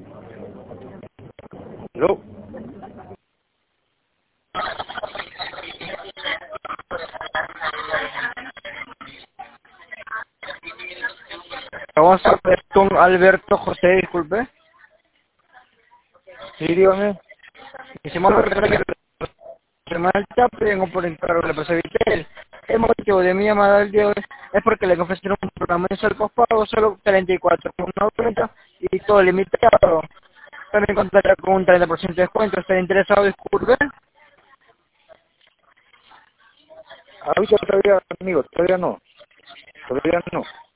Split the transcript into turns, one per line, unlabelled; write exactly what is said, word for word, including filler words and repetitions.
¿Aló?
Vamos a ver con Alberto José, disculpe.
Sí, dígame.
Hicimos la semana del TAP, vengo por encargo de la empresa Vitel. El motivo de mi llamada del día de hoy es porque le ofrecieron un programa de ser postpago solo treinta y cuatro con noventa y todo limitado. También contará con un treinta por ciento de descuento. ¿Está interesado? Disculpe.
Ahorita todavía, amigo, todavía no. Todavía no.